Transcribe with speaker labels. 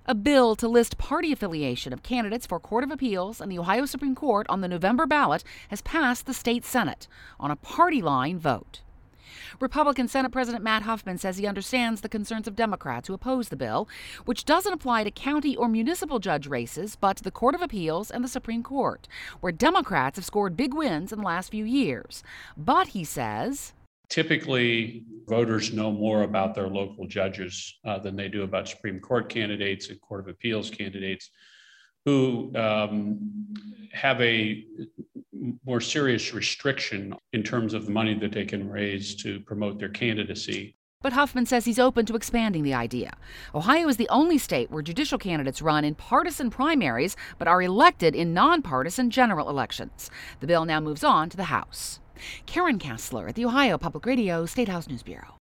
Speaker 1: A bill to list party affiliation of candidates for Court of Appeals and the Ohio Supreme Court on the November ballot has passed the state Senate on a party line vote. Republican Senate President Matt Huffman says he understands the concerns of Democrats who oppose the bill, which doesn't apply to county or municipal judge races, but to the Court of Appeals and the Supreme Court, where Democrats have scored big wins in the last few years. But he says,
Speaker 2: typically, voters know more about their local judges than they do about Supreme Court candidates and Court of Appeals candidates who have a more serious restriction in terms of the money that they can raise to promote their candidacy.
Speaker 1: But Huffman says he's open to expanding the idea. Ohio is the only state where judicial candidates run in partisan primaries but are elected in nonpartisan general elections. The bill now moves on to the House. Karen Kassler at the Ohio Public Radio State House News Bureau.